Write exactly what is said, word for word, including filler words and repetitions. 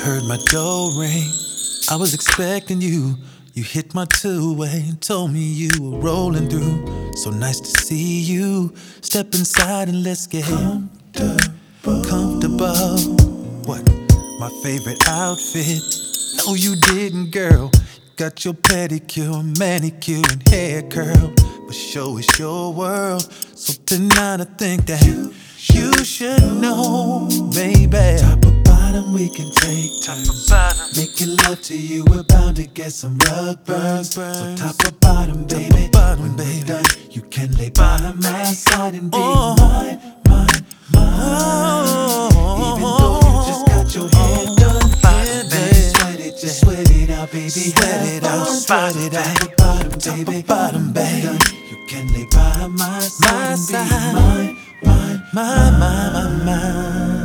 Heard my door ring, I was expecting you. You hit my two-way and told me you were rolling through. So nice to see you. Step inside and let's get comfortable. Comfortable. What? My favorite outfit? No, you didn't, girl. Got your pedicure, manicure, and hair curl. But show is your world. So tonight I think that you, you should know, baby. Top of bottom we can take turns. Making love to you, we're bound to get some rug burns. So top or bottom, baby, when we're done, you can lay by my side and be oh. mine, mine, mine. Even though you just got your hair done, bottom, baby, sweat it, just sweat it out, baby. Sweat it out, sweat it out. Top or bottom, baby, bottom, baby, you can lay by my side and be mine, mine, mine, mine, mine.